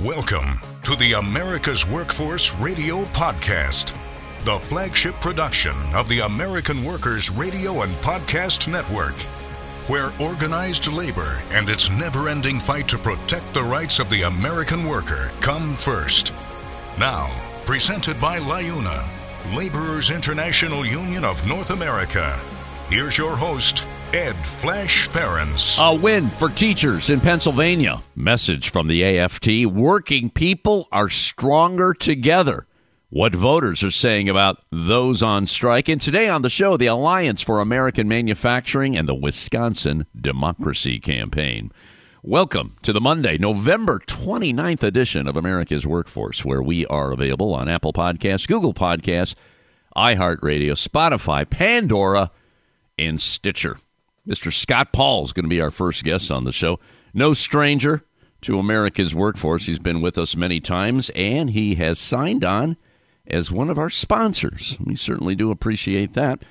Welcome to the America's Workforce Radio Podcast, the flagship production of the American Workers Radio and Podcast Network, where organized labor and its never-ending fight to protect the rights of the American worker come first. Now, presented by LIUNA, Laborers International Union of North America. Here's your host, Ed Flash Ferens. A win for teachers in Pennsylvania. Message from the AFT. Working people are stronger together. What voters are saying about those on strike. And today on the show, the Alliance for American Manufacturing and the Wisconsin Democracy Campaign. Welcome to the Monday, November 29th edition of America's Workforce, where we are available on Apple Podcasts, Google Podcasts, iHeartRadio, Spotify, Pandora, and Stitcher. Mr. Scott Paul is going to be our first guest on the show. No stranger to America's Workforce. He's been with us many times, and he has signed on as one of our sponsors. We certainly do appreciate that.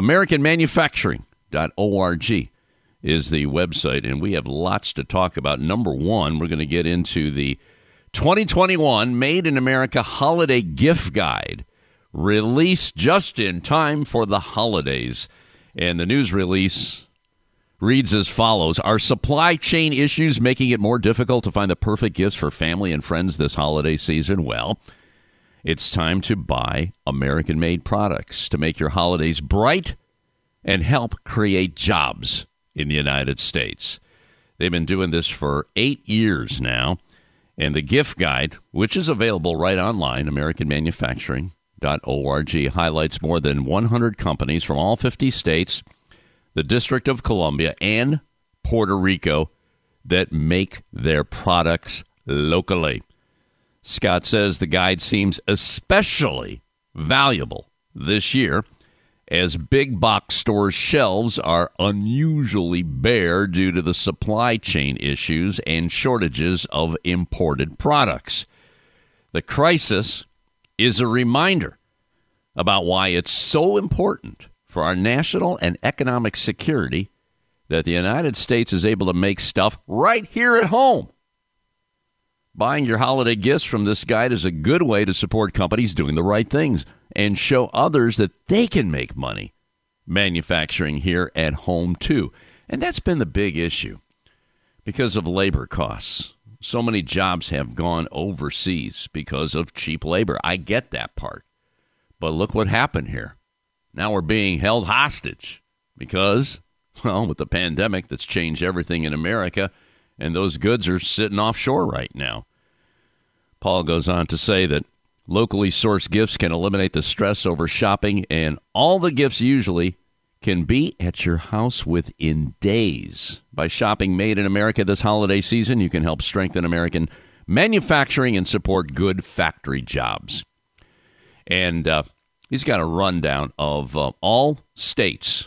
AmericanManufacturing.org is the website, and we have lots to talk about. Number one, we're going to get into the 2021 Made in America Holiday Gift Guide, released just in time for the holidays. And the news release reads as follows. Are supply chain issues making it more difficult to find the perfect gifts for family and friends this holiday season? Well, it's time to buy American-made products to make your holidays bright and help create jobs in the United States. They've been doing this for 8 years now. And the gift guide, which is available right online, AmericanManufacturing.org, highlights more than 100 companies from all 50 states, the District of Columbia, and Puerto Rico that make their products locally. Scott says the guide seems especially valuable this year as big box stores' shelves are unusually bare due to the supply chain issues and shortages of imported products. The crisis is a reminder about why it's so important for our national and economic security that the United States is able to make stuff right here at home. Buying your holiday gifts from this guide is a good way to support companies doing the right things and show others that they can make money manufacturing here at home, too. And that's been the big issue because of labor costs. So many jobs have gone overseas because of cheap labor. I get that part. But look what happened here. Now we're being held hostage because, well, with the pandemic that's changed everything in America, and those goods are sitting offshore right now. Paul goes on to say that locally sourced gifts can eliminate the stress over shopping, and all the gifts usually can be at your house within days. By shopping Made in America this holiday season, you can help strengthen American manufacturing and support good factory jobs. And he's got a rundown of all states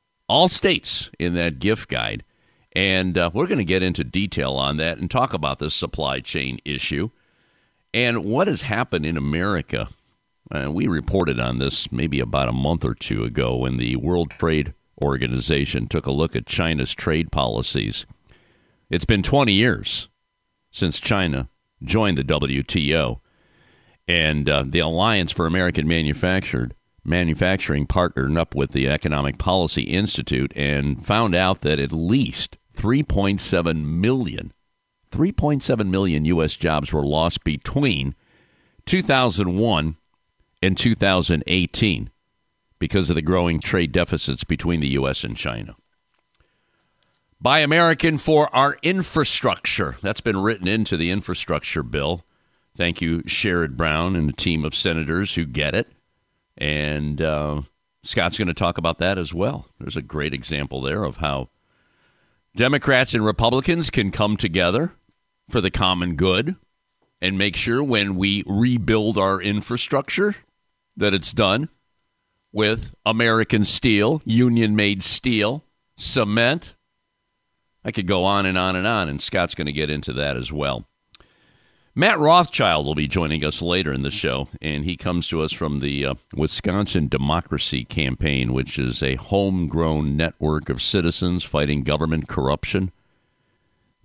in that gift guide. And we're going to get into detail on that and talk about this supply chain issue and what has happened in America. We reported on this maybe about a month or two ago when the World Trade Organization took a look at China's trade policies. It's been 20 years since China joined the WTO. And the Alliance for American Manufacturing partnered up with the Economic Policy Institute and found out that at least 3.7 million U.S. jobs were lost between 2001 and 2018 because of the growing trade deficits between the U.S. and China. Buy American for our infrastructure. That's been written into the infrastructure bill. Thank you, Sherrod Brown and a team of senators who get it. And Scott's going to talk about that as well. There's a great example there of how Democrats and Republicans can come together for the common good and make sure when we rebuild our infrastructure that it's done with American steel, union-made steel, cement. I could go on and on and on, and Scott's going to get into that as well. Matt Rothschild will be joining us later in the show, and he comes to us from the Wisconsin Democracy Campaign, which is a homegrown network of citizens fighting government corruption.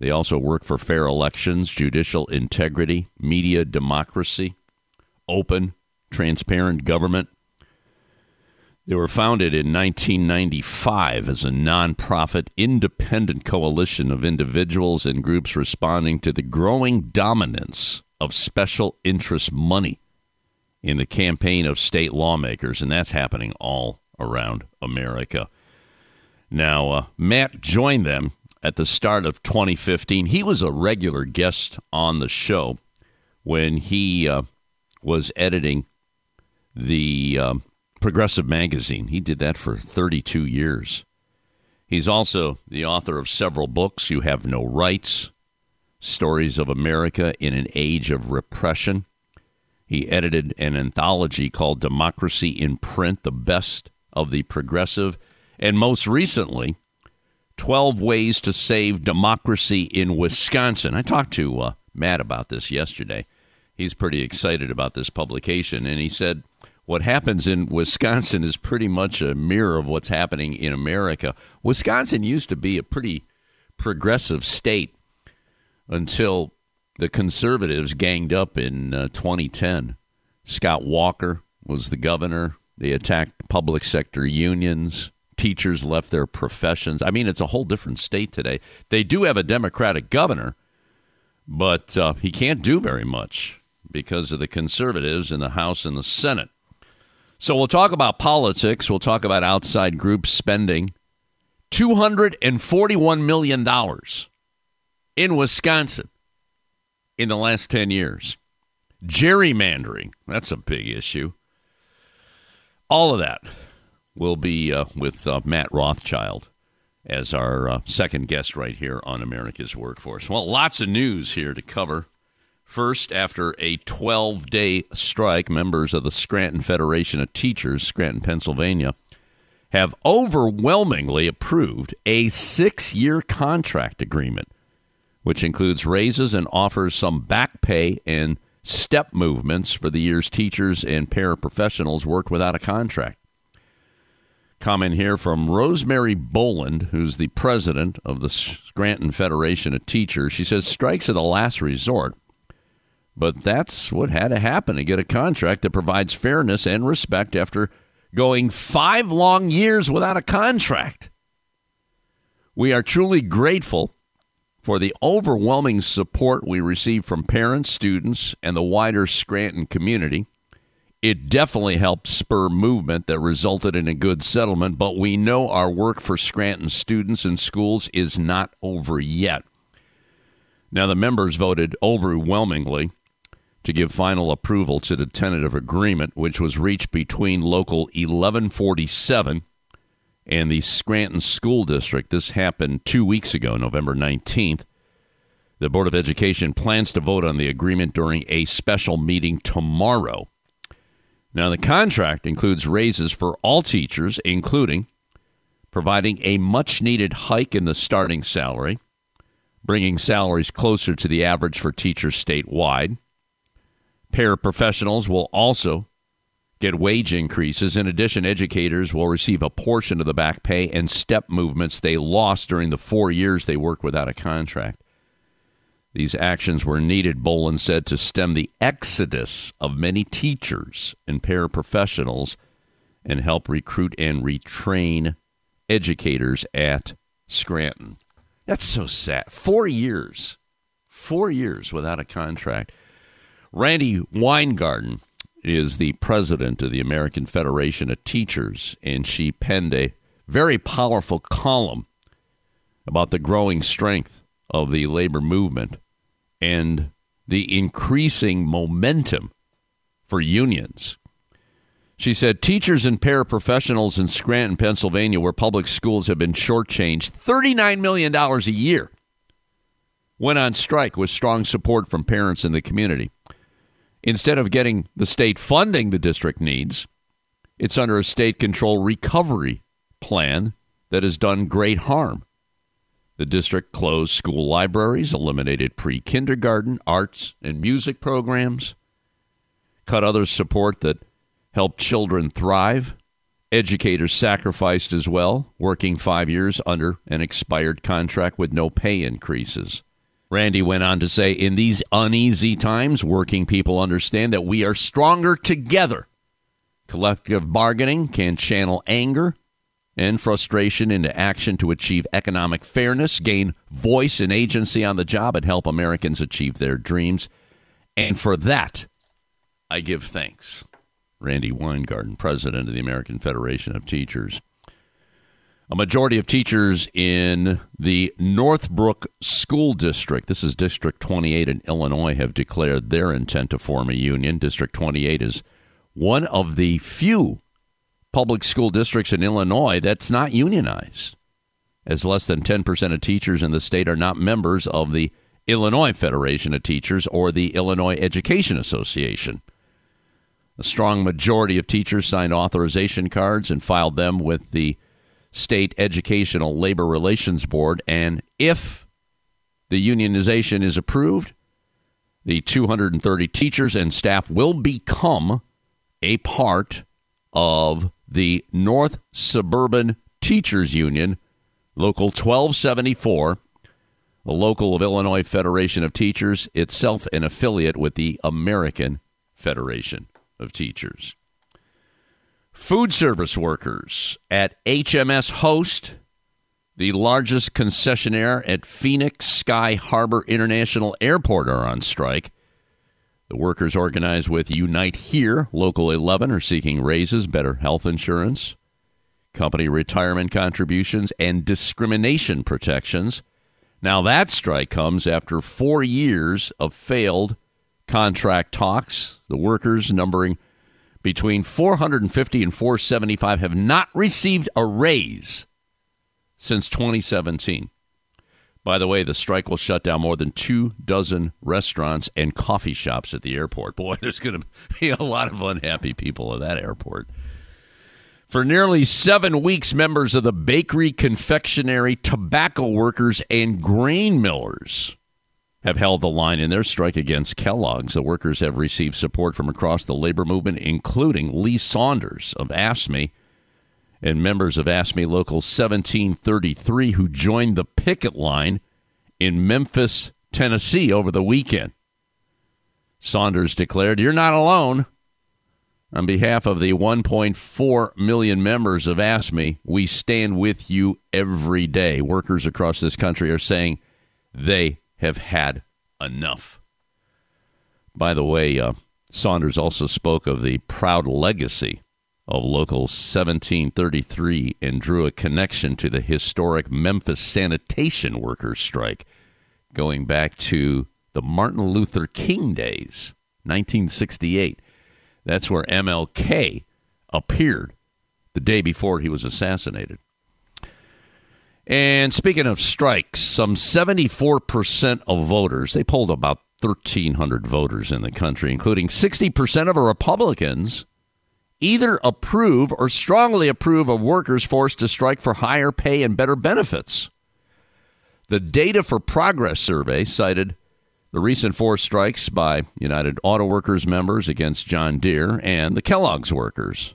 They also work for fair elections, judicial integrity, media democracy, open, transparent government. They were founded in 1995 as a nonprofit, independent coalition of individuals and groups responding to the growing dominance of special interest money in the campaign of state lawmakers, and that's happening all around America. Now, Matt joined them at the start of 2015. He was a regular guest on the show when he was editing the Progressive Magazine. He did that for 32 years. He's also the author of several books: You Have No Rights, Stories of America in an Age of Repression. He edited an anthology called Democracy in Print, the best of the progressive. And most recently, 12 Ways to Save Democracy in Wisconsin. I talked to Matt about this yesterday. He's pretty excited about this publication. And he said what happens in Wisconsin is pretty much a mirror of what's happening in America. Wisconsin used to be a pretty progressive state until the conservatives ganged up in 2010. Scott Walker was the governor. They attacked public sector unions. Teachers left their professions. I mean, it's a whole different state today. They do have a Democratic governor, but he can't do very much because of the conservatives in the House and the Senate. So we'll talk about politics. We'll talk about outside groups spending $241 million in Wisconsin in the last 10 years. Gerrymandering, that's a big issue. All of that will be with Matt Rothschild as our second guest right here on America's Workforce. Well, lots of news here to cover. First, after a 12-day strike, members of the Scranton Federation of Teachers, Scranton, Pennsylvania, have overwhelmingly approved a 6-year contract agreement, which includes raises and offers some back pay and step movements for the years teachers and paraprofessionals worked without a contract. Comment here from Rosemary Boland, who's the president of the Scranton Federation of Teachers. She says strikes are the last resort, but that's what had to happen to get a contract that provides fairness and respect after going 5 long years without a contract. We are truly grateful for the overwhelming support we receive from parents, students, and the wider Scranton community. It definitely helped spur movement that resulted in a good settlement, but we know our work for Scranton students and schools is not over yet. Now, the members voted overwhelmingly to give final approval to the tentative agreement, which was reached between Local 1147 and the Scranton School District. This happened 2 weeks ago, November 19th. The Board of Education plans to vote on the agreement during a special meeting tomorrow. Now, the contract includes raises for all teachers, including providing a much-needed hike in the starting salary, bringing salaries closer to the average for teachers statewide. Paraprofessionals will also get wage increases. In addition, educators will receive a portion of the back pay and step movements they lost during the 4 years they worked without a contract. These actions were needed, Boland said, to stem the exodus of many teachers and paraprofessionals and help recruit and retrain educators at Scranton. That's so sad. 4 years. 4 years without a contract. Randy Weingarten is the president of the American Federation of Teachers, and she penned a very powerful column about the growing strength of the labor movement and the increasing momentum for unions. She said, teachers and paraprofessionals in Scranton, Pennsylvania, where public schools have been shortchanged $39 million a year, went on strike with strong support from parents in the community. Instead of getting the state funding the district needs, it's under a state-controlled recovery plan that has done great harm. The district closed school libraries, eliminated pre-kindergarten, arts, and music programs, cut other support that helped children thrive. Educators sacrificed as well, working 5 years under an expired contract with no pay increases. Randy went on to say, in these uneasy times, working people understand that we are stronger together. Collective bargaining can channel anger and frustration into action to achieve economic fairness, gain voice and agency on the job, and help Americans achieve their dreams. And for that, I give thanks. Randy Weingarten, president of the American Federation of Teachers. A majority of teachers in the Northbrook School District, this is District 28 in Illinois, have declared their intent to form a union. District 28 is one of the few public school districts in Illinois that's not unionized, as less than 10% of teachers in the state are not members of the Illinois Federation of Teachers or the Illinois Education Association. A strong majority of teachers signed authorization cards and filed them with the State Educational Labor Relations Board, and if the unionization is approved, the 230 teachers and staff will become a part of the North Suburban Teachers Union, Local 1274, a local of Illinois Federation of Teachers, itself an affiliate with the American Federation of Teachers. Food service workers at HMS Host, the largest concessionaire at Phoenix Sky Harbor International Airport, are on strike. The workers organized with Unite Here, Local 11, are seeking raises, better health insurance, company retirement contributions, and discrimination protections. Now that strike comes after 4 years of failed contract talks. The workers, numbering between 450 and 475, have not received a raise since 2017. By the way, the strike will shut down more than 24 restaurants and coffee shops at the airport. Boy, there's going to be a lot of unhappy people at that airport. For nearly 7 weeks, members of the bakery, confectionery, tobacco workers, and grain millers have held the line in their strike against Kellogg's. The workers have received support from across the labor movement, including Lee Saunders of AFSCME and members of AFSCME Local 1733 who joined the picket line in Memphis, Tennessee over the weekend. Saunders declared, "You're not alone. On behalf of the 1.4 million members of AFSCME, we stand with you every day." Workers across this country are saying they have had enough. By the way, Saunders also spoke of the proud legacy of Local 1733 and drew a connection to the historic Memphis sanitation workers strike going back to the Martin Luther King days, 1968. That's where MLK appeared the day before he was assassinated. And speaking of strikes, some 74% of voters, they polled about 1,300 voters in the country, including 60% of Republicans, either approve or strongly approve of workers forced to strike for higher pay and better benefits. The Data for Progress survey cited the recent forced strikes by United Auto Workers members against John Deere and the Kellogg's workers.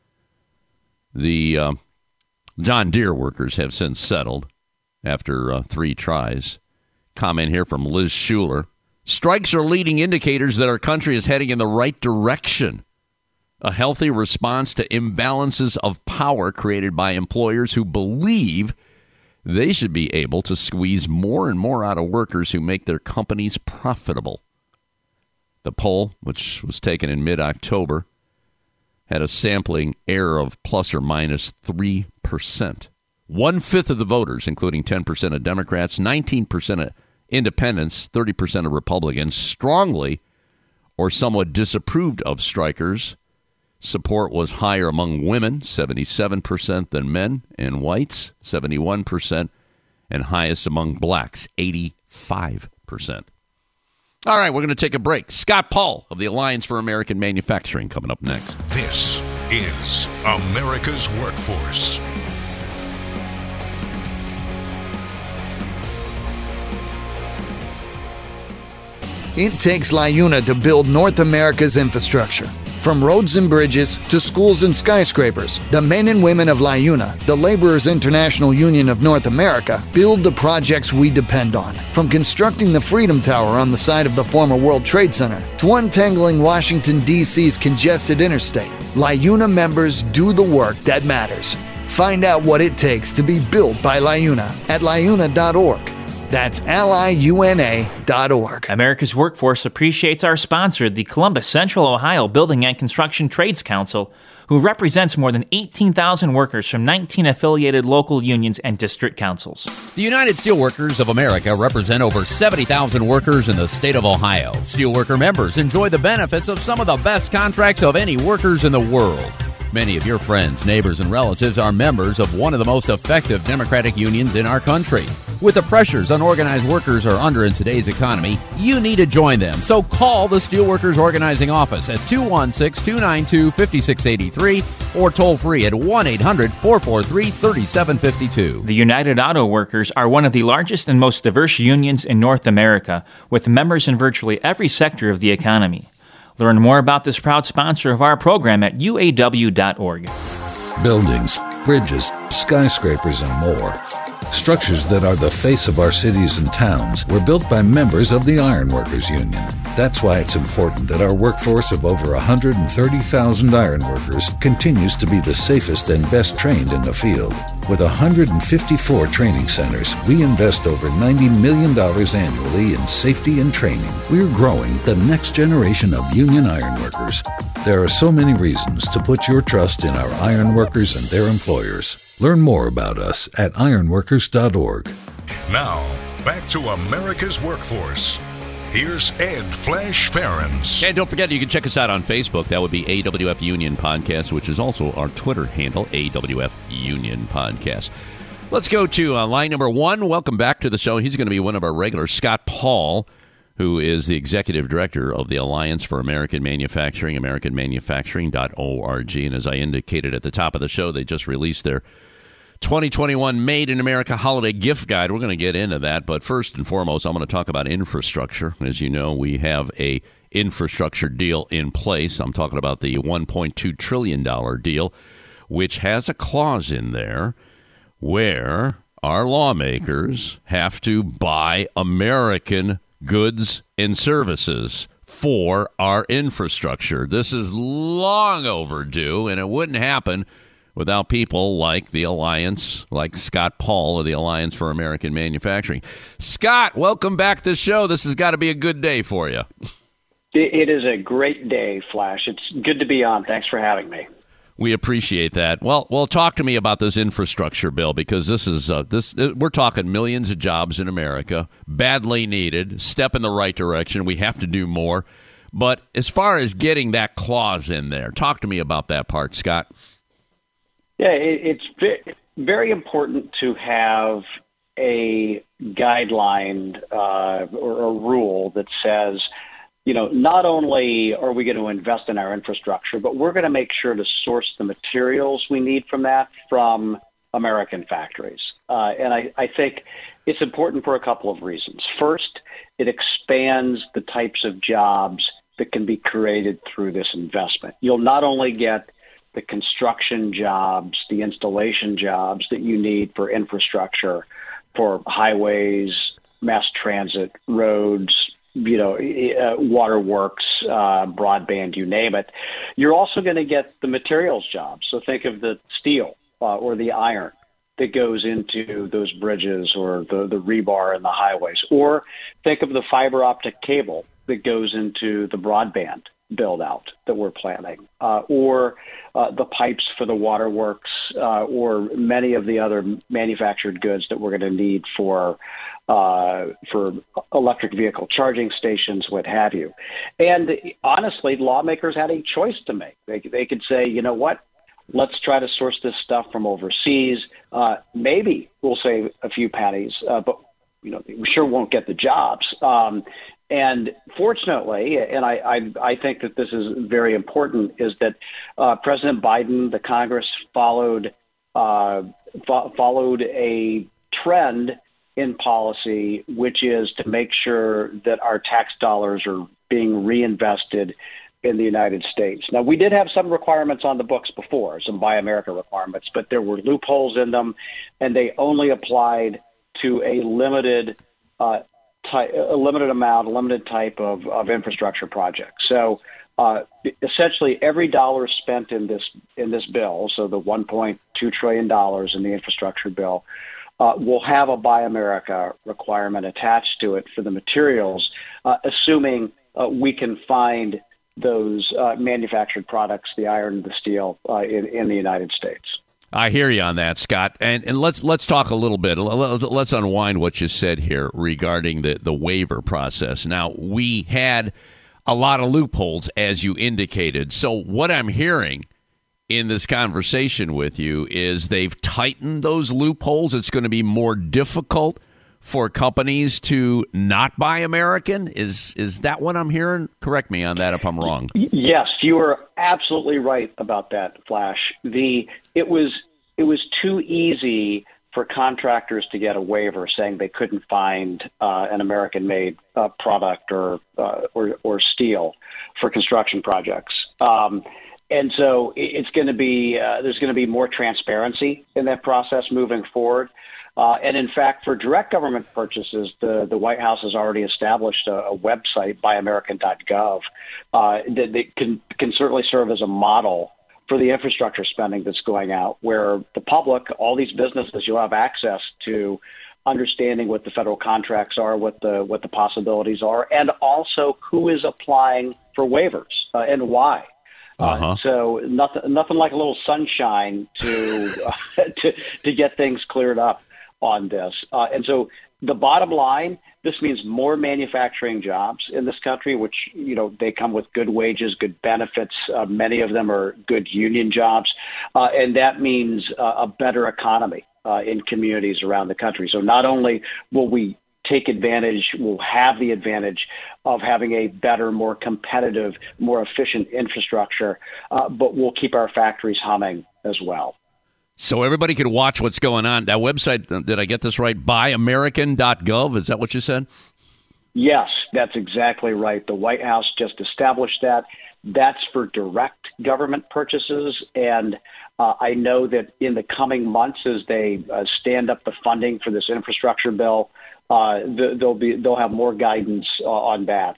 The John Deere workers have since settled after 3 tries. Comment here from Liz Schuler. "Strikes are leading indicators that our country is heading in the right direction. A healthy response to imbalances of power created by employers who believe they should be able to squeeze more and more out of workers who make their companies profitable." The poll, which was taken in mid-October, had a sampling error of plus or minus 3%. 1/5 of the voters, including 10% of Democrats, 19% of independents, 30% of Republicans, strongly or somewhat disapproved of strikers. Support was higher among women, 77% than men, and whites, 71%, and highest among blacks, 85%. All right, we're going to take a break. Scott Paul of the Alliance for American Manufacturing coming up next. This is America's Workforce. It takes LiUNA to build North America's infrastructure. From roads and bridges to schools and skyscrapers, the men and women of LIUNA, the Laborers International Union of North America, build the projects we depend on. From constructing the Freedom Tower on the site of the former World Trade Center to untangling Washington, D.C.'s congested interstate, LIUNA members do the work that matters. Find out what it takes to be built by LIUNA at liuna.org. That's liuna.org. America's Workforce appreciates our sponsor, the Columbus Central Ohio Building and Construction Trades Council, who represents more than 18,000 workers from 19 affiliated local unions and district councils. The United Steelworkers of America represent over 70,000 workers in the state of Ohio. Steelworker members enjoy the benefits of some of the best contracts of any workers in the world. Many of your friends, neighbors, and relatives are members of one of the most effective democratic unions in our country. With the pressures unorganized workers are under in today's economy, you need to join them. So call the Steelworkers Organizing Office at 216-292-5683 or toll free at 1-800-443-3752. The United Auto Workers are one of the largest and most diverse unions in North America, with members in virtually every sector of the economy. Learn more about this proud sponsor of our program at uaw.org. Buildings, bridges, skyscrapers, and more. Structures that are the face of our cities and towns were built by members of the Ironworkers Union. That's why it's important that our workforce of over 130,000 ironworkers continues to be the safest and best trained in the field. With 154 training centers, we invest over $90 million annually in safety and training. We're growing the next generation of union ironworkers. There are so many reasons to put your trust in our ironworkers and their employers. Learn more about us at ironworkers.org. Now, back to America's Workforce. Here's Ed Flash Ferens. And don't forget, you can check us out on Facebook. That would be AWF Union Podcast, which is also our Twitter handle, AWF Union Podcast. Let's go to line number one. Welcome back to the show. He's going to be one of our regulars, Scott Paul, who is the executive director of the Alliance for American Manufacturing, americanmanufacturing.org. And as I indicated at the top of the show, they just released their 2021 Made in America Holiday Gift Guide. We're going to get into that, but first and foremost, I'm going to talk about infrastructure. As you know, we have a infrastructure deal in place. I'm talking about the $1.2 trillion deal, which has a clause in there where our lawmakers have to buy American goods and services for our infrastructure. This is long overdue, and it wouldn't happen without people like the Alliance, like Scott Paul of the Alliance for American Manufacturing. Scott, welcome back to the show. This has got to be a good day for you. It is a great day, Flash. It's good to be on. Thanks for having me. We appreciate that. Well, talk to me about this infrastructure bill, because this is we're talking millions of jobs in America, badly needed, step in the right direction. We have to do more. But as far as getting that clause in there, talk to me about that part, Scott. Yeah, it's very important to have a guideline or a rule that says, you know, not only are we going to invest in our infrastructure, but we're going to make sure to source the materials we need from that from American factories. And I think it's important for a couple of reasons. First, it expands the types of jobs that can be created through this investment. You'll not only get the construction jobs, the installation jobs that you need for infrastructure, for highways, mass transit, roads, waterworks, broadband, you name it. You're also going to get the materials jobs. So think of the steel or the iron that goes into those bridges, or the rebar in the highways. Or think of the fiber optic cable that goes into the broadband build out that we're planning, or the pipes for the waterworks, or many of the other manufactured goods that we're going to need for electric vehicle charging stations, what have you. And honestly, lawmakers had a choice to make. They could say, you know what, let's try to source this stuff from overseas. Maybe we'll save a few pennies, but we sure won't get the jobs. And fortunately, and I think that this is very important, is that President Biden, the Congress followed a trend in policy, which is to make sure that our tax dollars are being reinvested in the United States. Now, we did have some requirements on the books before, some Buy America requirements, but there were loopholes in them, and they only applied to a limited type of infrastructure project. So essentially, every dollar spent in this bill, so the $1.2 trillion in the infrastructure bill, will have a Buy America requirement attached to it for the materials, assuming we can find those manufactured products, the iron and the steel, in the United States. I hear you on that, Scott. And let's talk a little bit. Let's unwind what you said here regarding the waiver process. Now, we had a lot of loopholes, as you indicated. So what I'm hearing in this conversation with you is they've tightened those loopholes. It's going to be more difficult for companies to not buy American. Is that what I'm hearing? Correct me on that if I'm wrong. Yes, you are absolutely right about that, Flash. It was too easy for contractors to get a waiver saying they couldn't find an American-made product or steel for construction projects. And so it's going to be there's going to be more transparency in that process moving forward. And in fact, for direct government purchases, the White House has already established a website, buyamerican.gov, that can certainly serve as a model for the infrastructure spending that's going out, where the public, all these businesses, you'll have access to understanding what the federal contracts are, what the possibilities are, and also who is applying for waivers and why. So nothing like a little sunshine to get things cleared up on this. And so the bottom line, this means more manufacturing jobs in this country, which, they come with good wages, good benefits. Many of them are good union jobs. And that means a better economy in communities around the country. So not only will we we'll have the advantage of having a better, more competitive, more efficient infrastructure, but we'll keep our factories humming as well. So everybody can watch what's going on. That website, did I get this right? Buyamerican.gov, is that what you said? Yes, that's exactly right. The White House just established that. That's for direct government purchases. And I know that in the coming months, as they stand up the funding for this infrastructure bill, they'll have more guidance on that,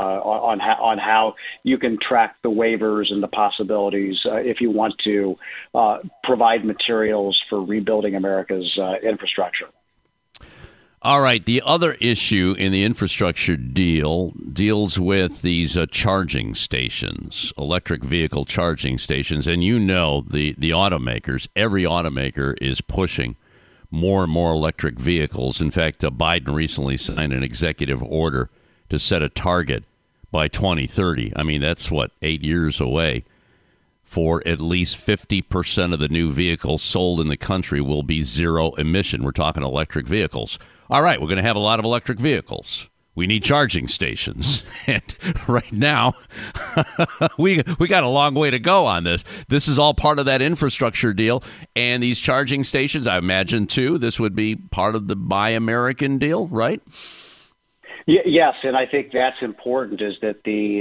on how you can track the waivers and the possibilities if you want to provide materials for rebuilding America's infrastructure. All right. The other issue in the infrastructure deal deals with these charging stations, electric vehicle charging stations. And the automakers, every automaker is pushing more and more electric vehicles. In fact, Biden recently signed an executive order to set a target by 2030. I mean, that's 8 years away, for at least 50% of the new vehicles sold in the country will be zero emission. We're talking electric vehicles. All right, we're going to have a lot of electric vehicles. We need charging stations. And right now, we got a long way to go on this. This is all part of that infrastructure deal. And these charging stations, I imagine, too, this would be part of the Buy American deal, right? Yes, and I think that's important, is that the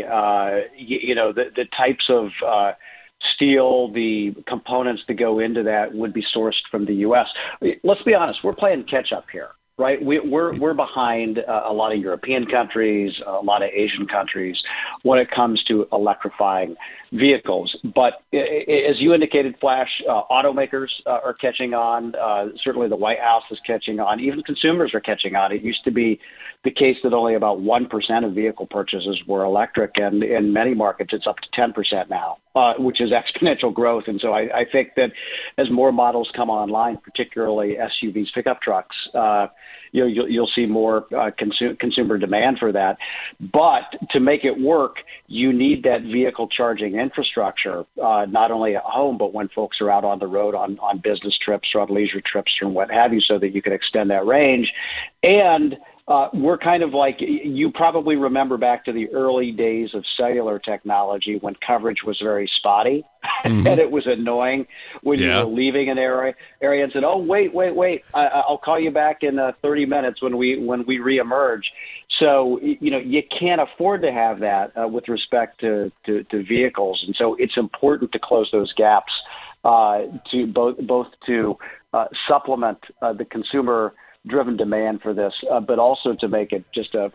types of steel, the components that go into that would be sourced from the U.S. Let's be honest, we're playing catch-up here. Right, we're behind a lot of European countries, a lot of Asian countries when it comes to electrifying vehicles. But as you indicated, Flash, automakers are catching on. Certainly, the White House is catching on. Even consumers are catching on. It used to be the case that only about 1% of vehicle purchases were electric, and in many markets, it's up to 10% now, which is exponential growth. And so I think that as more models come online, particularly SUVs, pickup trucks, you'll see more consumer demand for that. But to make it work, you need that vehicle charging infrastructure, not only at home, but when folks are out on the road on business trips or on leisure trips or what have you, so that you can extend that range. And we're kind of like, you probably remember back to the early days of cellular technology when coverage was very spotty, and it was annoying when you were leaving an area and said, "Oh, wait, I'll call you back in 30 minutes when we reemerge." So, you can't afford to have that with respect to vehicles. And so it's important to close those gaps to both to supplement the consumer-driven demand for this, but also to make it just a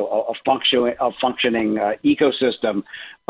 functioning ecosystem.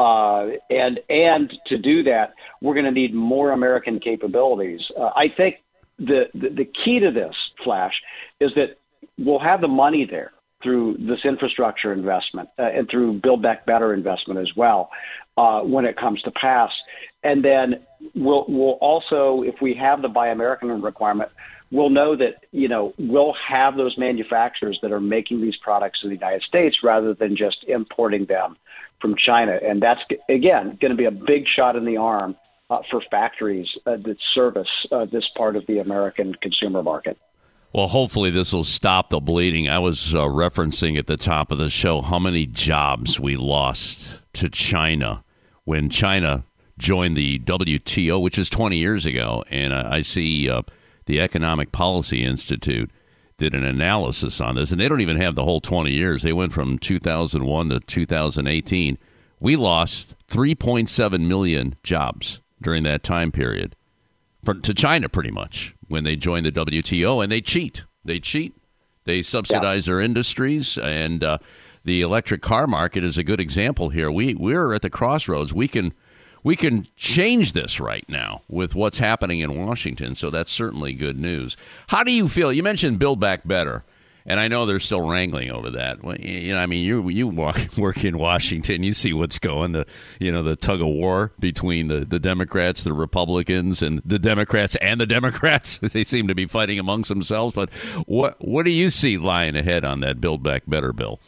And to do that, we're going to need more American capabilities. I think the key to this, Flash, is that we'll have the money there through this infrastructure investment and through Build Back Better investment as well when it comes to pass. And then we'll also, if we have the Buy American requirement, we'll know that, we'll have those manufacturers that are making these products in the United States rather than just importing them from China. And that's, again, going to be a big shot in the arm for factories that service this part of the American consumer market. Well, hopefully this will stop the bleeding. I was referencing at the top of the show how many jobs we lost to China when China joined the WTO, which is 20 years ago. And I see the Economic Policy Institute did an analysis on this, and they don't even have the whole 20 years. They went from 2001 to 2018. We lost 3.7 million jobs during that time period to China, pretty much, when they joined the WTO, and they cheat. They subsidize their industries, and the electric car market is a good example here. We're at the crossroads. We can change this right now with what's happening in Washington, so that's certainly good news. How do you feel? You mentioned Build Back Better, and I know they're still wrangling over that. Well, you work in Washington, you see what's going, the tug of war between the Democrats, the Republicans, and the Democrats and the Democrats. They seem to be fighting amongst themselves. But what do you see lying ahead on that Build Back Better bill?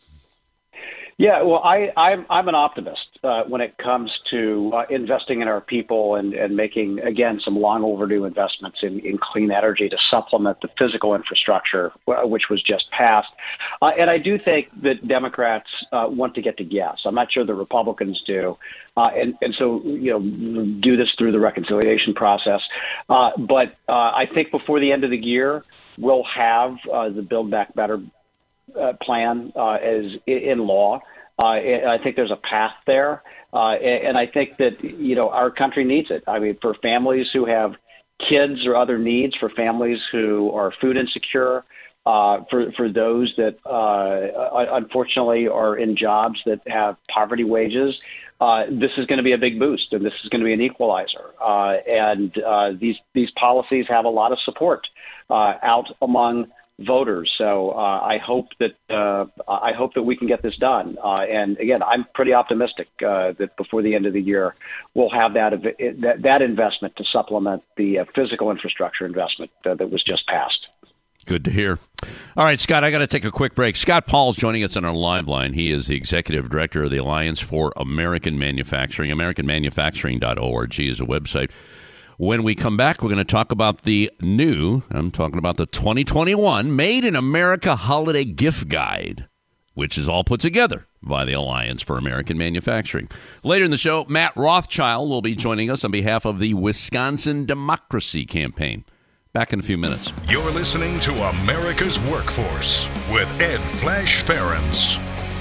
Yeah, well, I'm an optimist when it comes to investing in our people and making, again, some long overdue investments in clean energy to supplement the physical infrastructure, which was just passed. And I do think that Democrats want to get to yes. I'm not sure the Republicans do. And so, do this through the reconciliation process. But I think before the end of the year, we'll have the Build Back Better plan as in law. I think there's a path there, and I think that our country needs it. I mean, for families who have kids or other needs, for families who are food insecure, for those that unfortunately are in jobs that have poverty wages, this is going to be a big boost, and this is going to be an equalizer. And these policies have a lot of support out among voters. So I hope that we can get this done. And again, I'm pretty optimistic that before the end of the year, we'll have that investment to supplement the physical infrastructure investment that was just passed. Good to hear. All right, Scott, I got to take a quick break. Scott Paul's joining us on our live line. He is the executive director of the Alliance for American Manufacturing. AmericanManufacturing.org is a website. When we come back, we're going to talk about I'm talking about the 2021 Made in America Holiday Gift Guide, which is all put together by the Alliance for American Manufacturing. Later in the show, Matt Rothschild will be joining us on behalf of the Wisconsin Democracy Campaign. Back in a few minutes. You're listening to America's Workforce with Ed Flash Ferens.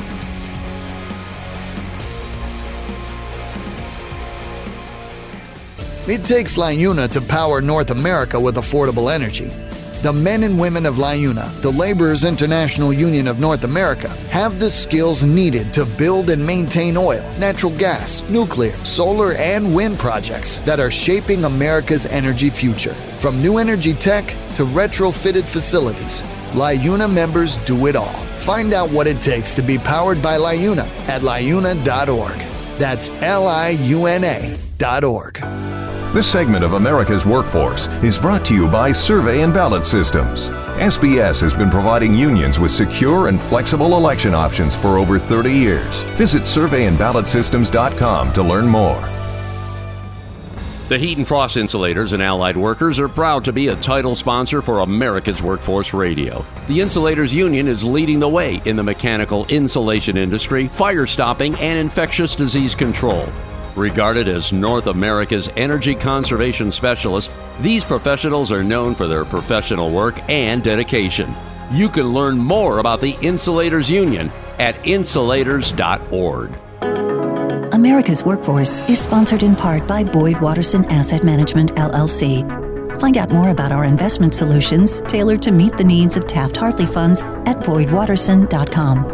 It takes LiUNA to power North America with affordable energy. The men and women of LiUNA, the Laborers International Union of North America, have the skills needed to build and maintain oil, natural gas, nuclear, solar, and wind projects that are shaping America's energy future. From new energy tech to retrofitted facilities, LiUNA members do it all. Find out what it takes to be powered by LiUNA at liuna.org. That's LIUNA.org. This segment of America's Workforce is brought to you by Survey and Ballot Systems. SBS has been providing unions with secure and flexible election options for over 30 years. Visit surveyandballotsystems.com to learn more. The Heat and Frost Insulators and Allied Workers are proud to be a title sponsor for America's Workforce Radio. The Insulators Union is leading the way in the mechanical insulation industry, fire stopping, and infectious disease control. Regarded as North America's energy conservation specialists, these professionals are known for their professional work and dedication. You can learn more about the Insulators Union at insulators.org. America's Workforce is sponsored in part by Boyd Watterson Asset Management, LLC. Find out more about our investment solutions tailored to meet the needs of Taft-Hartley funds at boydwatterson.com.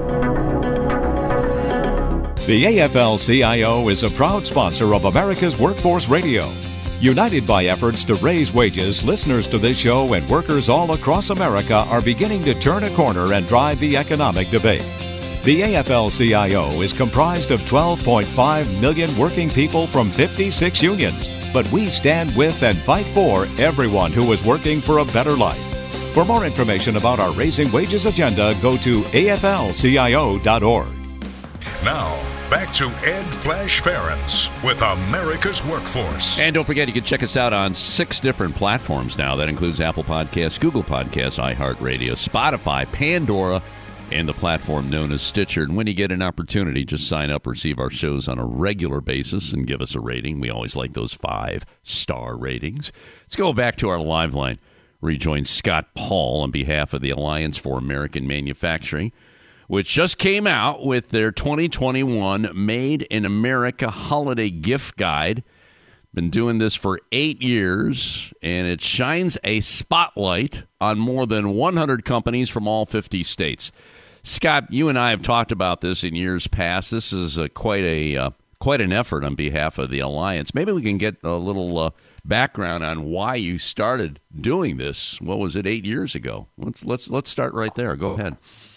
The AFL-CIO is a proud sponsor of America's Workforce Radio. United by efforts to raise wages, listeners to this show and workers all across America are beginning to turn a corner and drive the economic debate. The AFL-CIO is comprised of 12.5 million working people from 56 unions, but we stand with and fight for everyone who is working for a better life. For more information about our Raising Wages agenda, go to aflcio.org. Now, back to Ed Flash Ferenc with America's Workforce. And don't forget, you can check us out on 6 different platforms now. That includes Apple Podcasts, Google Podcasts, iHeartRadio, Spotify, Pandora, and the platform known as Stitcher. And when you get an opportunity, just sign up, receive our shows on a regular basis, and give us a rating. We always like those 5-star ratings. Let's go back to our live line. Rejoin Scott Paul on behalf of the Alliance for American Manufacturing, which just came out with their 2021 Made in America Holiday Gift Guide. Been doing this for 8 years, and it shines a spotlight on more than 100 companies from all 50 states. Scott, you and I have talked about this in years past. This is quite an effort on behalf of the Alliance. Maybe we can get a little background on why you started doing this. What was it, 8 years ago? Let's start right there. Go ahead.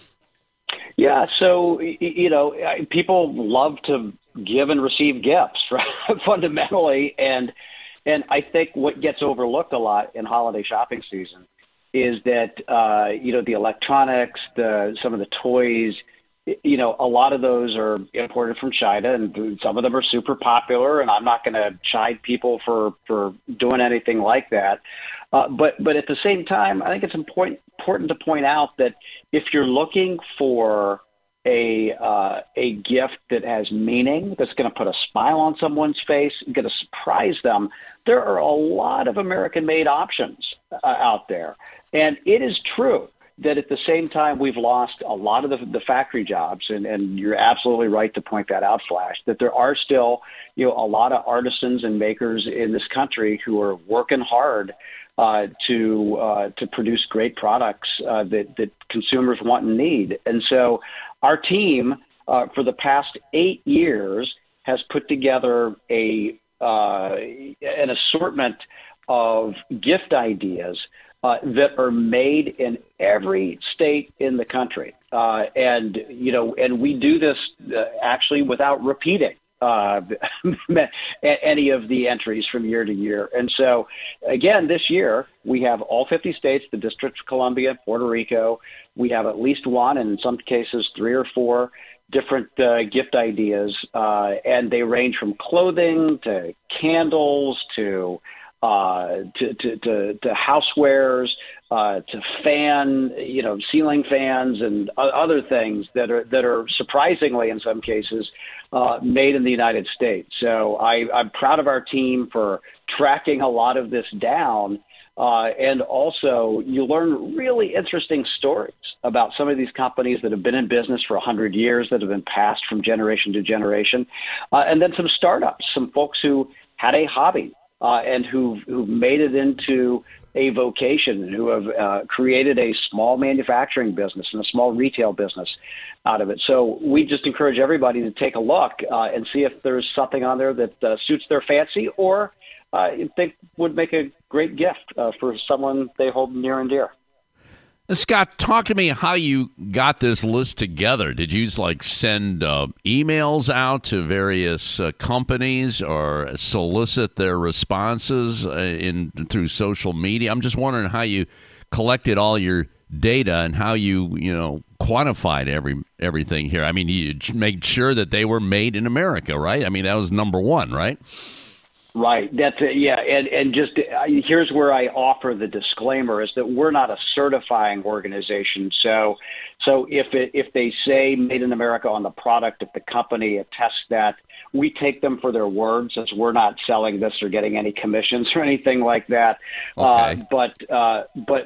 Yeah, so, people love to give and receive gifts, right? Fundamentally. And I think what gets overlooked a lot in holiday shopping season is that, the electronics, some of the toys, a lot of those are imported from China, and some of them are super popular, and I'm not going to chide people for doing anything like that. But at the same time, I think it's important to point out that if you're looking for a gift that has meaning, that's going to put a smile on someone's face, going to surprise them, there are a lot of American-made options out there. And it is true that at the same time we've lost a lot of the factory jobs, and you're absolutely right to point that out, Flash, that there are still a lot of artisans and makers in this country who are working hard to produce great products that consumers want and need. And so our team for the past 8 years has put together an assortment of gift ideas that are made in every state in the country. And we do this actually without repeating any of the entries from year to year. And so, again, this year, we have all 50 states, the District of Columbia, Puerto Rico. We have at least one, and in some cases 3 or 4 different gift ideas. And they range from clothing to candles to housewares, to ceiling fans and other things that are surprisingly, in some cases, made in the United States. So I'm proud of our team for tracking a lot of this down. And also, you learn really interesting stories about some of these companies that have been in business for 100 years, that have been passed from generation to generation. And then some startups, some folks who had a hobby and who've made it into a vocation, and who have created a small manufacturing business and a small retail business out of it. So we just encourage everybody to take a look and see if there's something on there that suits their fancy, or think would make a great gift for someone they hold near and dear. Scott, talk to me how you got this list together. Did you send emails out to various companies or solicit their responses through social media? I'm just wondering how you collected all your data and how you quantified everything here. I mean, you made sure that they were made in America, right? I mean, that was number one, right? Right. That's it. Yeah. And just here's where I offer the disclaimer, is that we're not a certifying organization. So if they say made in America on the product, if the company attests that, we take them for their word, since we're not selling this or getting any commissions or anything like that. Okay. But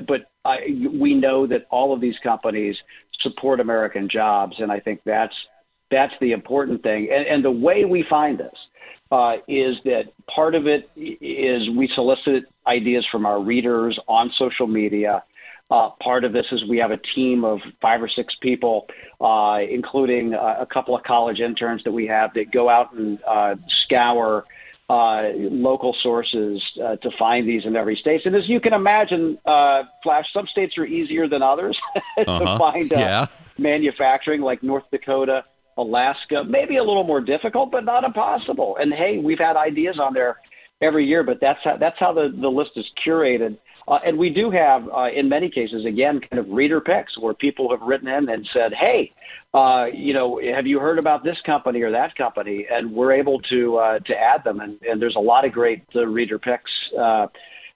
we know that all of these companies support American jobs, and I think that's the important thing. And the way we find this is that part of it is we solicit ideas from our readers on social media. Part of this is we have a team of 5 or 6 people, including a couple of college interns that we have that go out and scour local sources to find these in every state. And as you can imagine, Flash, some states are easier than others to find manufacturing, like North Dakota, Alaska, maybe a little more difficult, but not impossible. And hey, we've had ideas on there every year, but that's how the list is curated. And we do have, in many cases, again, kind of reader picks where people have written in and said, hey, have you heard about this company or that company? And we're able to add them. And there's a lot of great reader picks in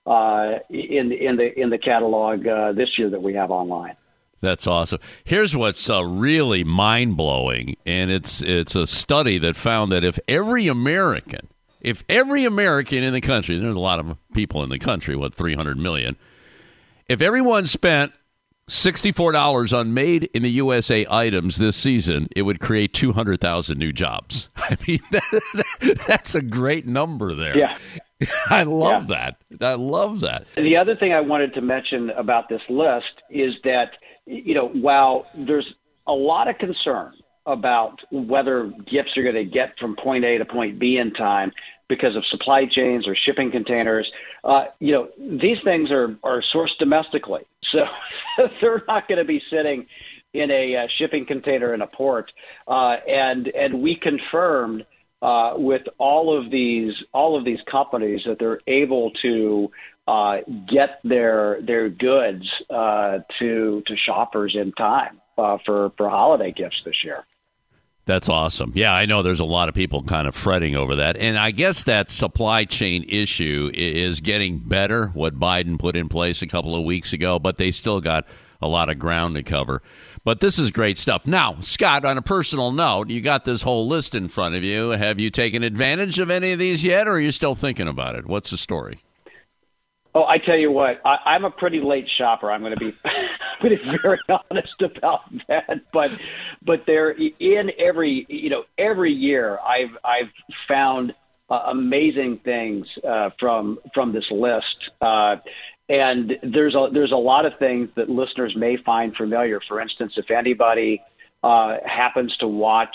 the catalog this year that we have online. That's awesome. Here's what's really mind-blowing, and it's a study that found that if every American in the country, there's a lot of people in the country, 300 million, if everyone spent $64 on made-in-the-USA items this season, it would create 200,000 new jobs. I mean, that's a great number there. Yeah. I love that. I love that. The other thing I wanted to mention about this list is that, while there's a lot of concern about whether gifts are going to get from point A to point B in time because of supply chains or shipping containers, these things are sourced domestically. So they're not going to be sitting in a shipping container in a port. And we confirmed with all of these companies that they're able to get their goods to shoppers in time for holiday gifts this year. That's awesome. Yeah, I know there's a lot of people kind of fretting over that. And I guess that supply chain issue is getting better, what Biden put in place a couple of weeks ago, but they still got a lot of ground to cover. But this is great stuff. Now, Scott, on a personal note, you got this whole list in front of you. Have you taken advantage of any of these yet, or are you still thinking about it? What's the story? Oh, I tell you what, I'm a pretty late shopper. I'm going to be very honest about that. But there, in every year, I've found amazing things from this list. And there's a lot of things that listeners may find familiar. For instance, if anybody happens to watch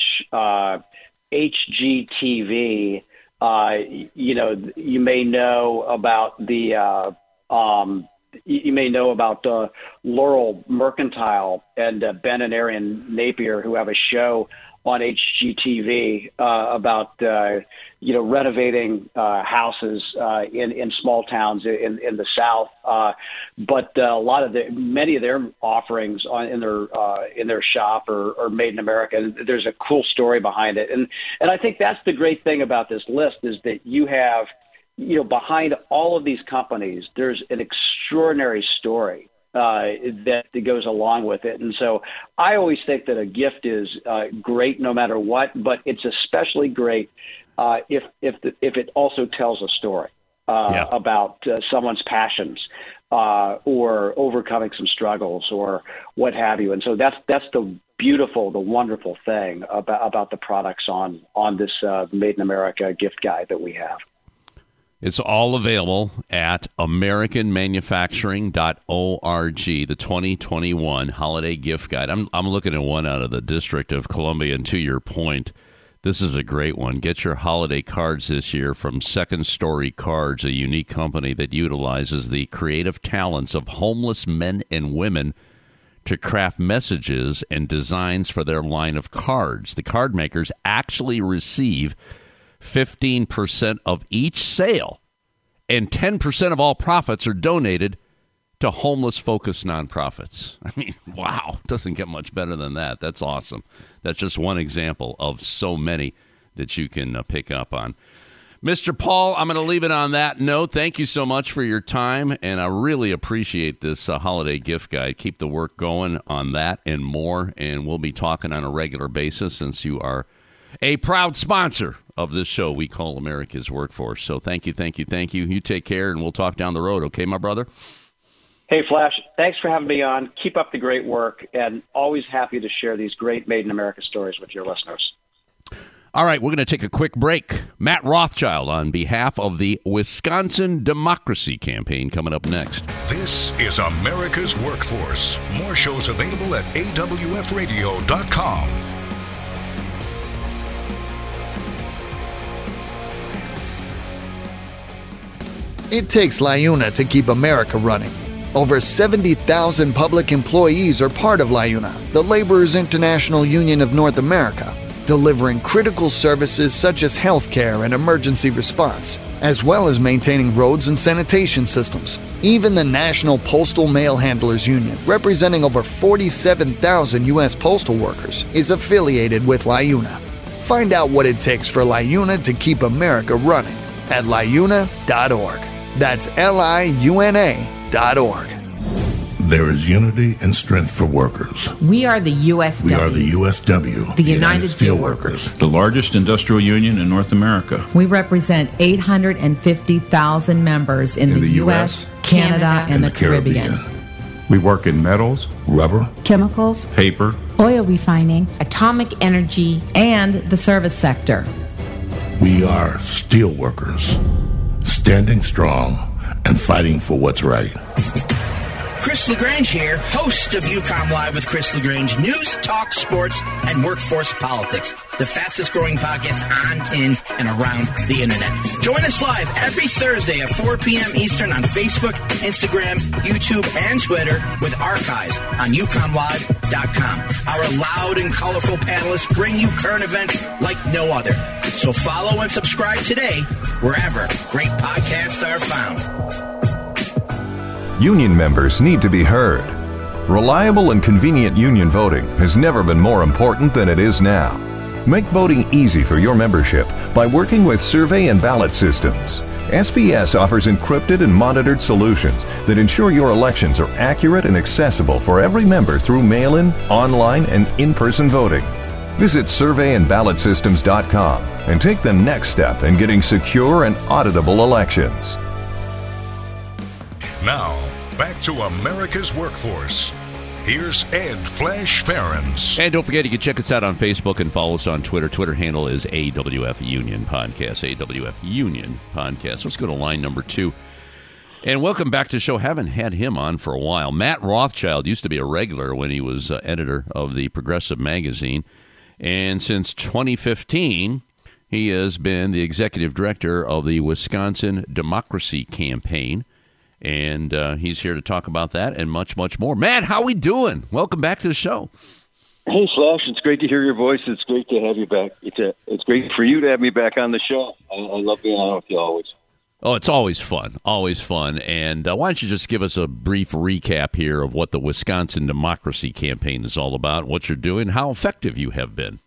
HGTV, you may know about Laurel Mercantile and Ben and Arian Napier, who have a show on HGTV about renovating houses in small towns in the South. But many of their offerings in their shop are made in America. And there's a cool story behind it. And I think that's the great thing about this list is that you have, behind all of these companies, there's an extraordinary story that goes along with it. And so I always think that a gift is great no matter what, but it's especially great if it also tells a story about someone's passions or overcoming some struggles or what have you. And so that's the beautiful, the wonderful thing about the products on this Made in America gift guide that we have. It's all available at AmericanManufacturing.org, the 2021 Holiday Gift Guide. I'm looking at one out of the District of Columbia, and to your point, this is a great one. Get your holiday cards this year from Second Story Cards, a unique company that utilizes the creative talents of homeless men and women to craft messages and designs for their line of cards. The card makers actually receive 15% of each sale, and 10% of all profits are donated to homeless-focused nonprofits. I mean, wow, doesn't get much better than that. That's awesome. That's just one example of so many that you can pick up on. Mr. Paul, I'm going to leave it on that note. Thank you so much for your time, and I really appreciate this holiday gift guide. Keep the work going on that and more, and we'll be talking on a regular basis since you are a proud sponsor of this show we call America's Workforce. So thank you. You take care, and we'll talk down the road. Okay, my brother? Hey, Flash, thanks for having me on. Keep up the great work, and always happy to share these great Made in America stories with your listeners. All right, we're going to take a quick break. Matt Rothschild on behalf of the Wisconsin Democracy Campaign coming up next. This is America's Workforce. More shows available at awfradio.com. It takes LIUNA to keep America running. Over 70,000 public employees are part of LIUNA, the Laborers International Union of North America, delivering critical services such as healthcare and emergency response, as well as maintaining roads and sanitation systems. Even the National Postal Mail Handlers Union, representing over 47,000 U.S. postal workers, is affiliated with LIUNA. Find out what it takes for LIUNA to keep America running at liuna.org. That's liuna.org. There is unity and strength for workers. We are the USW. We are the USW. The United Steelworkers. The largest industrial union in North America. We represent 850,000 members in the U.S., Canada, and the Caribbean. We work in metals, rubber, chemicals, paper, oil refining, atomic energy, and the service sector. We are steelworkers, standing strong and fighting for what's right. Chris LaGrange here, host of UCOM Live with Chris LaGrange, news, talk, sports, and workforce politics, the fastest growing podcast on, in, and around the internet. Join us live every Thursday at 4 p.m. Eastern on Facebook, Instagram, YouTube, and Twitter with archives on UCOMLive.com. Our loud and colorful panelists bring you current events like no other. So follow and subscribe today wherever great podcasts are found. Union members need to be heard. Reliable and convenient union voting has never been more important than it is now. Make voting easy for your membership by working with survey and ballot systems. SBS offers encrypted and monitored solutions that ensure your elections are accurate and accessible for every member through mail-in, online, and in-person voting. Visit surveyandballotsystems.com and take the next step in getting secure and auditable elections. Now, back to America's Workforce. Here's Ed Flash Ferens. And don't forget, you can check us out on Facebook and follow us on Twitter. Twitter handle is AWF Union Podcast. AWF Union Podcast. Let's go to line number 2. And welcome back to the show. Haven't had him on for a while. Matt Rothschild used to be a regular when he was editor of the Progressive magazine. And since 2015, he has been the executive director of the Wisconsin Democracy Campaign. And he's here to talk about that and much, much more. Matt, how we doing? Welcome back to the show. Hey, Slash, it's great to hear your voice. It's great to have you back. It's great for you to have me back on the show. I love being on with you always. Oh, it's always fun, always fun. And why don't you just give us a brief recap here of what the Wisconsin Democracy Campaign is all about, what you're doing, how effective you have been.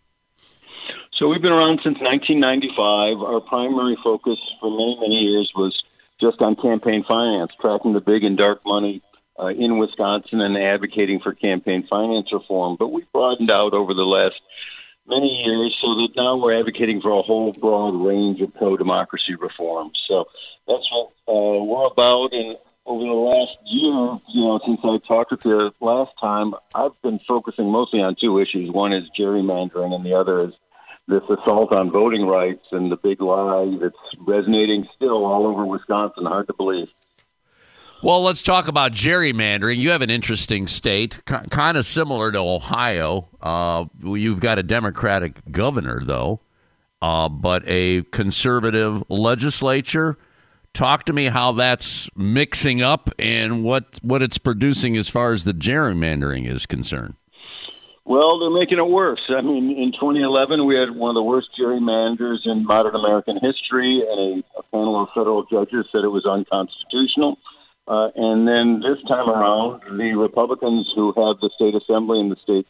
So we've been around since 1995. Our primary focus for many, many years was just on campaign finance, tracking the big and dark money in Wisconsin and advocating for campaign finance reform. But we broadened out over the last many years so that now we're advocating for a whole broad range of pro-democracy reforms. So that's what we're about. And over the last year, since I talked with you last time, I've been focusing mostly on two issues. One is gerrymandering, and the other is this assault on voting rights and the big lie that's resonating still all over Wisconsin. Hard to believe. Well, let's talk about gerrymandering. You have an interesting state, kind of similar to Ohio. You've got a Democratic governor, though, but a conservative legislature. Talk to me how that's mixing up and what it's producing as far as the gerrymandering is concerned. Well, they're making it worse. I mean, in 2011, we had one of the worst gerrymanders in modern American history, and a panel of federal judges said it was unconstitutional. And then this time around, the Republicans who have the state assembly and the state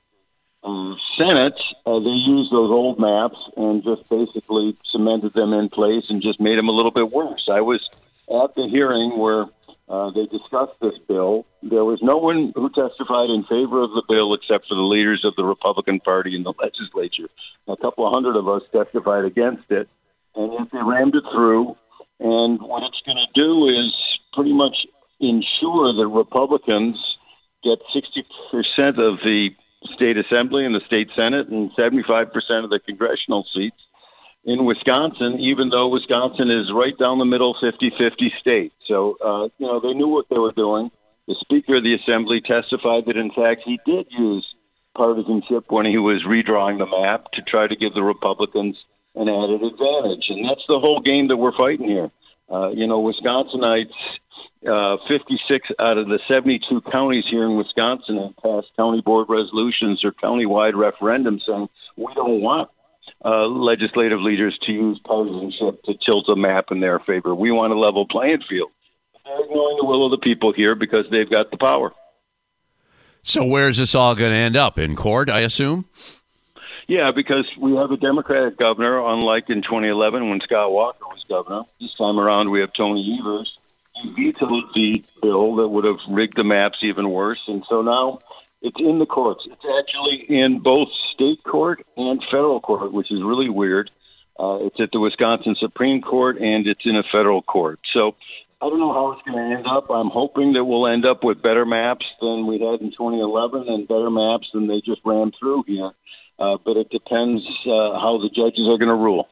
Senate, they used those old maps and just basically cemented them in place and just made them a little bit worse. I was at the hearing where they discussed this bill. There was no one who testified in favor of the bill except for the leaders of the Republican Party in the legislature. A couple of hundred of us testified against it, and yet they rammed it through. And what it's going to do is pretty much ensure that Republicans get 60% of the state assembly and the state senate and 75% of the congressional seats in Wisconsin, even though Wisconsin is right down the middle 50-50 state. So, they knew what they were doing. The Speaker of the Assembly testified that, in fact, he did use partisanship when he was redrawing the map to try to give the Republicans an added advantage. And that's the whole game that we're fighting here. Wisconsinites, 56 out of the 72 counties here in Wisconsin have passed county board resolutions or county-wide referendums saying we don't want legislative leaders to use partisanship to tilt a map in their favor. We want a level playing field. They're ignoring the will of the people here because they've got the power. So where's this all going to end up? In court, I assume? Yeah, because we have a Democratic governor, unlike in 2011 when Scott Walker was governor. This time around we have Tony Evers. He vetoed the bill that would have rigged the maps even worse. And so now it's in the courts. It's actually in both state court and federal court, which is really weird. It's at the Wisconsin Supreme Court, and it's in a federal court. So I don't know how it's going to end up. I'm hoping that we'll end up with better maps than we had in 2011 and better maps than they just ran through here. But it depends how the judges are going to rule.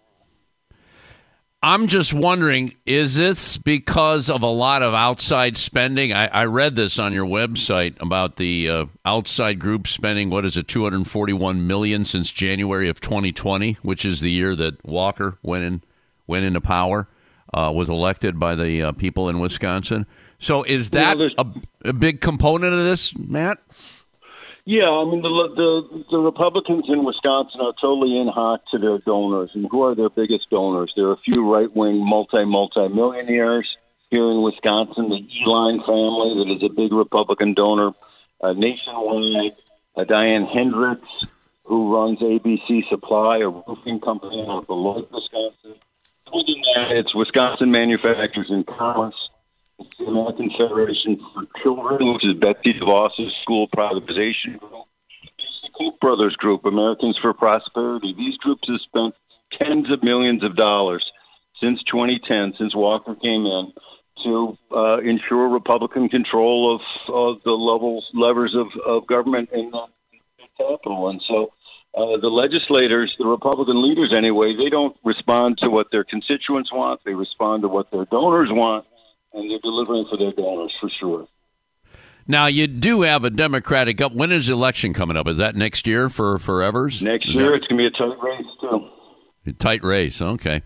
I'm just wondering, is this because of a lot of outside spending? I read this on your website about the outside group spending, $241 million since January of 2020, which is the year that Walker went into power, was elected by the people in Wisconsin. So is that a big component of this, Matt? Yeah, I mean, the Republicans in Wisconsin are totally in hock to their donors. And who are their biggest donors? There are a few right-wing multi-millionaires here in Wisconsin. The Uihlein family, that is a big Republican donor. Nationwide, Diane Hendricks, who runs ABC Supply, a roofing company out of Beloit, Wisconsin. Other than that, it's Wisconsin Manufacturers and Commerce. It's the American Federation for Children, which is Betsy DeVos's school privatization group. It's the Koch brothers group, Americans for Prosperity. These groups have spent tens of millions of dollars since 2010, since Walker came in, to ensure Republican control of the levers of government in the Capitol. And so the legislators, the Republican leaders anyway, they don't respond to what their constituents want. They respond to what their donors want. And they're delivering for their donors, for sure. Now, you do have a Democratic – when is the election coming up? Is that next year for Evers? Next year, it's going to be a tight race, too. A tight race, okay.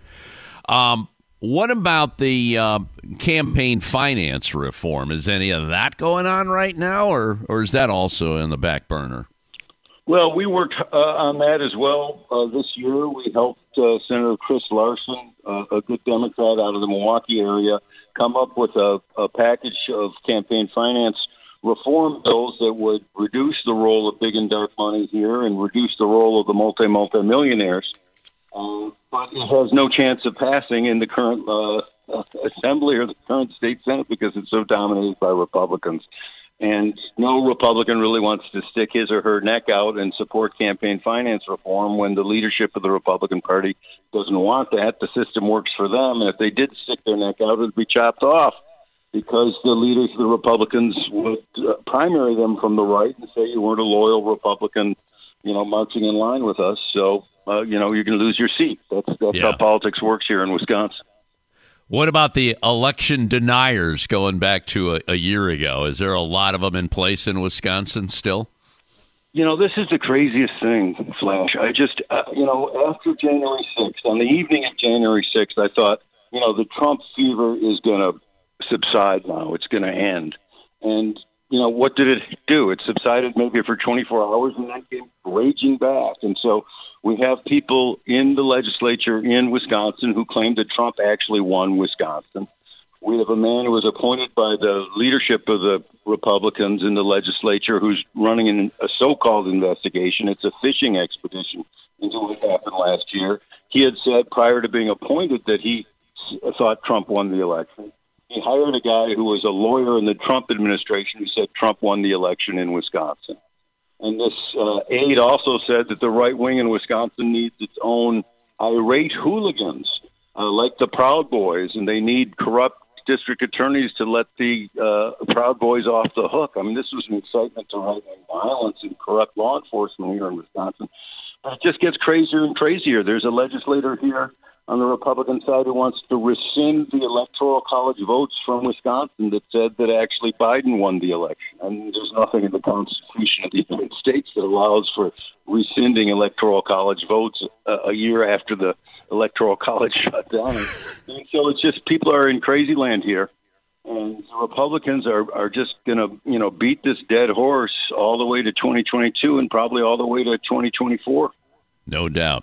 What about the campaign finance reform? Is any of that going on right now, or is that also in the back burner? Well, we worked on that as well this year. We helped Senator Chris Larson, a good Democrat out of the Milwaukee area, come up with a package of campaign finance reform bills that would reduce the role of big and dark money here and reduce the role of the multi-millionaires. But it has no chance of passing in the current Assembly or the current state Senate because it's so dominated by Republicans. And no Republican really wants to stick his or her neck out and support campaign finance reform when the leadership of the Republican Party doesn't want that. The system works for them. And if they did stick their neck out, it would be chopped off because the leaders of the Republicans would primary them from the right and say you weren't a loyal Republican, marching in line with us. So, you're going to lose your seat. That's how politics works here in Wisconsin. What about the election deniers going back to a year ago? Is there a lot of them in place in Wisconsin still? This is the craziest thing, Flash. I just, after January 6th, on the evening of January 6th, I thought, the Trump fever is going to subside now. It's going to end. And, what did it do? It subsided maybe for 24 hours and then came raging back. And so we have people in the legislature in Wisconsin who claim that Trump actually won Wisconsin. We have a man who was appointed by the leadership of the Republicans in the legislature who's running a so-called investigation. It's a fishing expedition into what happened last year. He had said prior to being appointed that he thought Trump won the election. He hired a guy who was a lawyer in the Trump administration who said Trump won the election in Wisconsin. And this aide also said that the right wing in Wisconsin needs its own irate hooligans like the Proud Boys, and they need corrupt district attorneys to let the Proud Boys off the hook. I mean, this was an incitement to right-wing violence and corrupt law enforcement here in Wisconsin. But it just gets crazier and crazier. There's a legislator here on the Republican side who wants to rescind the Electoral College votes from Wisconsin that said that actually Biden won the election. And there's nothing in the Constitution of the United States that allows for rescinding Electoral College votes a year after the Electoral College shut down. And so it's just people are in crazy land here. And the Republicans are just going to, beat this dead horse all the way to 2022 and probably all the way to 2024. No doubt.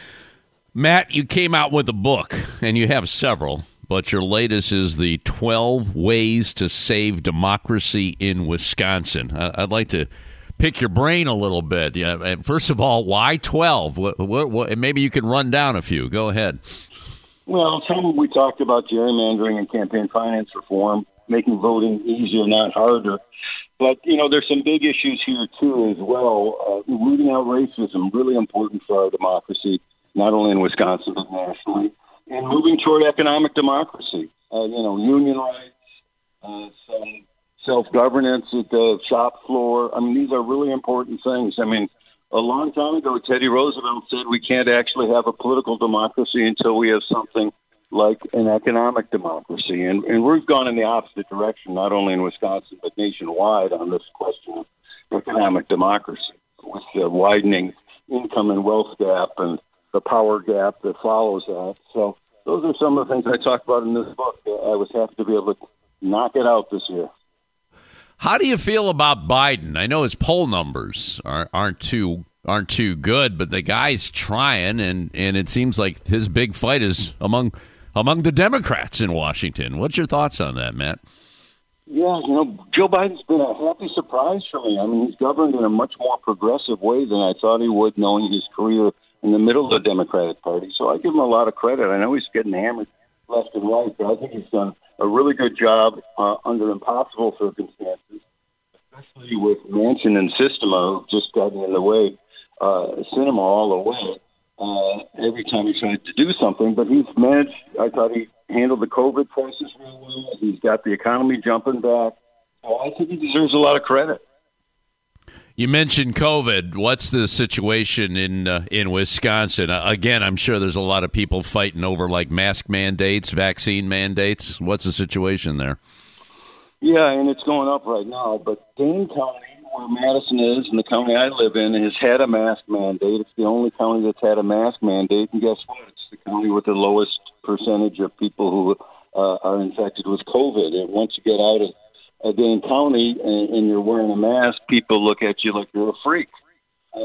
Matt, you came out with a book, and you have several, but your latest is the 12 Ways to Save Democracy in Wisconsin. I'd like to pick your brain a little bit. Yeah, first of all, why 12? What, maybe you can run down a few. Go ahead. Well, we talked about gerrymandering and campaign finance reform, making voting easier, not harder. But, there's some big issues here, too, as well. Rooting out racism, really important for our democracy, not only in Wisconsin, but nationally. And moving toward economic democracy, union rights, some self-governance at the shop floor. I mean, these are really important things. I mean, a long time ago, Teddy Roosevelt said we can't actually have a political democracy until we have something like an economic democracy. And we've gone in the opposite direction, not only in Wisconsin, but nationwide on this question of economic democracy, with the widening income and wealth gap and the power gap that follows that. So those are some of the things I talk about in this book. I was happy to be able to knock it out this year. How do you feel about Biden? I know his poll numbers aren't too good, but the guy's trying, and it seems like his big fight is among the Democrats in Washington. What's your thoughts on that, Matt? Yeah, Joe Biden's been a happy surprise for me. I mean, he's governed in a much more progressive way than I thought he would, knowing his career in the middle of the Democratic Party. So I give him a lot of credit. I know he's getting hammered left and right, but I think he's done a really good job under impossible circumstances, especially with Manchin and Sistema just gotten in the way, Sinema all the way, every time he tried to do something. But he's managed. I thought he handled the COVID crisis real well. He's got the economy jumping back. So I think he deserves a lot of credit. You mentioned COVID. What's the situation in Wisconsin? Again, I'm sure there's a lot of people fighting over like mask mandates, vaccine mandates. What's the situation there? Yeah, and it's going up right now. But Dane County, where Madison is, and the county I live in, has had a mask mandate. It's the only county that's had a mask mandate. And guess what? It's the county with the lowest percentage of people who are infected with COVID. And once you get out of Dane County and you're wearing a mask, people look at you like you're a freak. So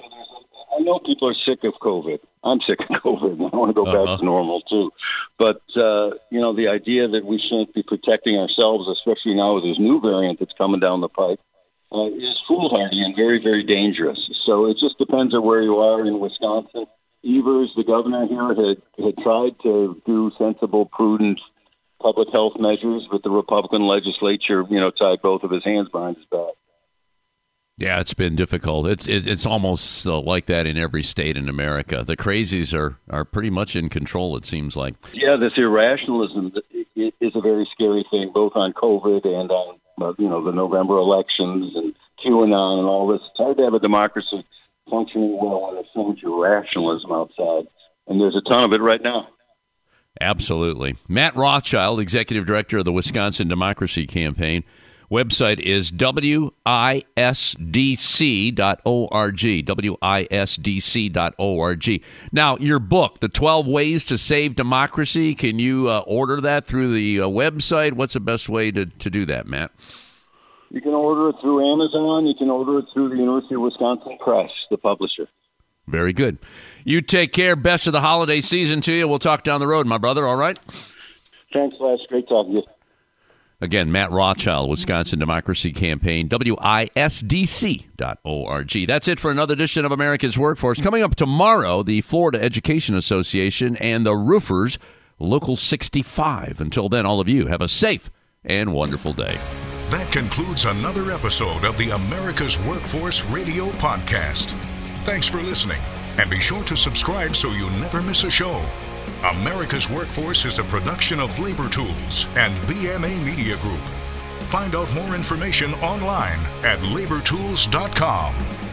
I know people are sick of COVID. I'm sick of COVID, and I want to go back to normal too. But the idea that we shouldn't be protecting ourselves, especially now with this new variant that's coming down the pipe, is foolhardy and very, very dangerous. So it just depends on where you are in Wisconsin. Evers, the governor here, had tried to do sensible, prudent public health measures, but the Republican legislature, tied both of his hands behind his back. Yeah, it's been difficult. It's almost like that in every state in America. The crazies are pretty much in control, it seems like. Yeah, this irrationalism is a very scary thing, both on COVID and on the November elections and QAnon and all this. It's hard to have a democracy functioning well when there's so much irrationalism outside, and there's a ton of it right now. Absolutely. Matt Rothschild, Executive Director of the Wisconsin Democracy Campaign. Website is wisdc.org, wisdc.org. Now, your book, The 12 Ways to Save Democracy, can you order that through the website? What's the best way to do that, Matt? You can order it through Amazon. You can order it through the University of Wisconsin Press, the publisher. Very good. You take care. Best of the holiday season to you. We'll talk down the road, my brother. All right? Thanks, Les. Great talking to you. Again, Matt Rothschild, Wisconsin Democracy Campaign, wisdc.org. That's it for another edition of America's Workforce. Coming up tomorrow, the Florida Education Association and the Roofers, Local 65. Until then, all of you have a safe and wonderful day. That concludes another episode of the America's Workforce Radio Podcast. Thanks for listening, and be sure to subscribe so you never miss a show. America's Workforce is a production of Labor Tools and BMA Media Group. Find out more information online at labortools.com.